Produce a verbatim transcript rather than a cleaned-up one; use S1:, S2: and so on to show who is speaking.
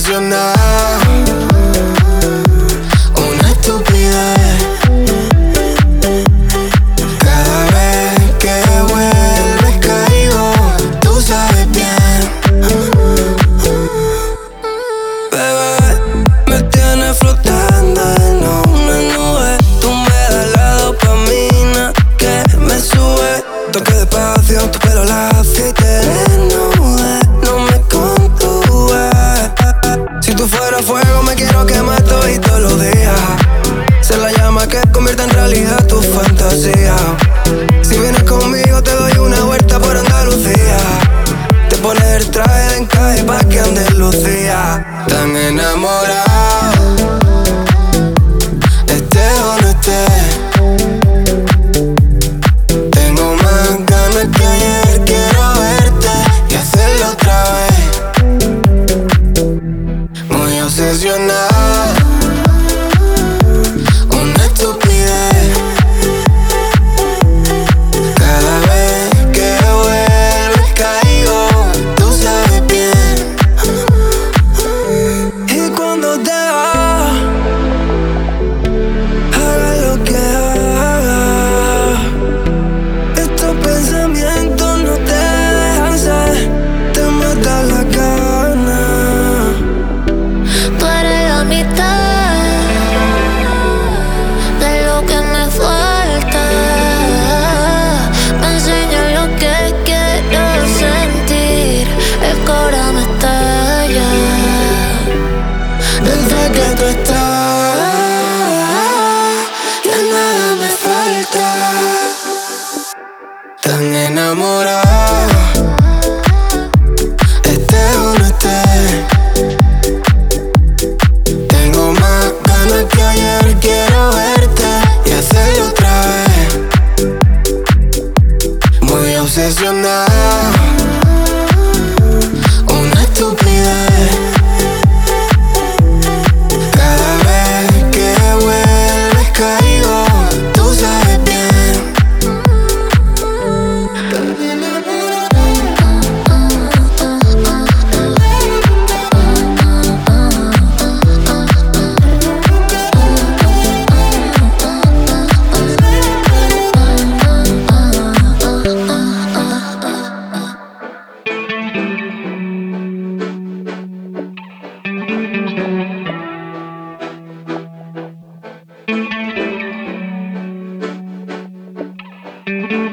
S1: obsesionado, una estupidez. Cada vez que vuelves caigo, tú sabes bien. Bebé, me tienes flotando en una nube. Tú me das la dopamina que me sube. Toque despacio, tu pelo lacio y te desnude. No me contuve. Si tú fueras fuego me quiero quemar todo y todos los días. Ser la llama que convierte en realidad tu fantasía. Si vienes conmigo te doy una vuelta por Andalucía. Te pones el traje de encaje pa' que andes lucía. Tan enamorado, esté o no esté. Tengo más ganas que ayer, quiero verte y hacerlo otra vez. Muy obsesionado, una estupidez. Cada vez que vuelves caigo, tú sabes bien. Y cuando te vas, haga lo que haga, estos pensamientos no te dejan ser. Te mata la gana.
S2: Tú eres la mitad de lo que me falta. Me enseñas lo que quiero sentir. El corazón me estalla
S1: Desde que tú estás, ya nada me falta. Tan enamorado, esté o no esté. Tengo más ganas que ayer, quiero verte y hacerlo otra vez. Muy obsesionado, una estupidez. Cada vez que vuelves caigo, tú sabes bien.
S2: Thank